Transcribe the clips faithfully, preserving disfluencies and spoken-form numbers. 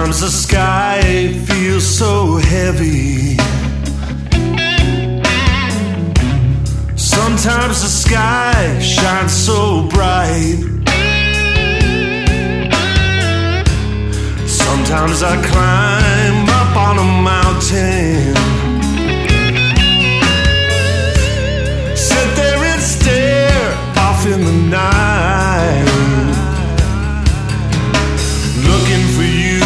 Sometimes the sky feels so heavy. Sometimes the sky shines so bright. Sometimes I climb up on a mountain, sit there and stare off in the night, looking for you,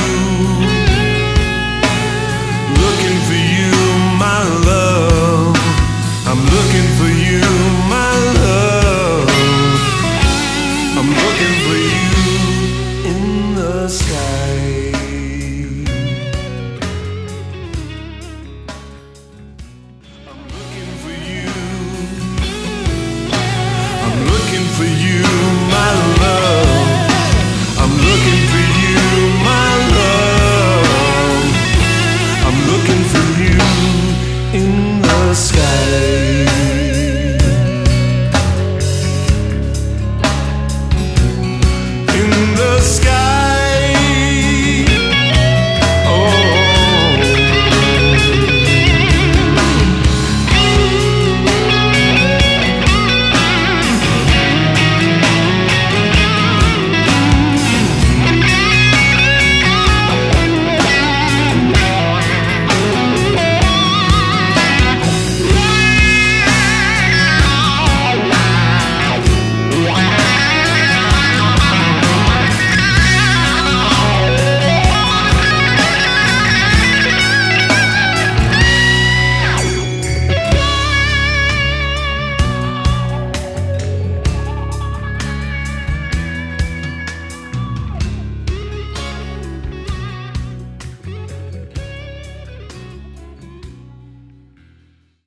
looking for you, my love. I'm looking for you, my love. I'm looking for you.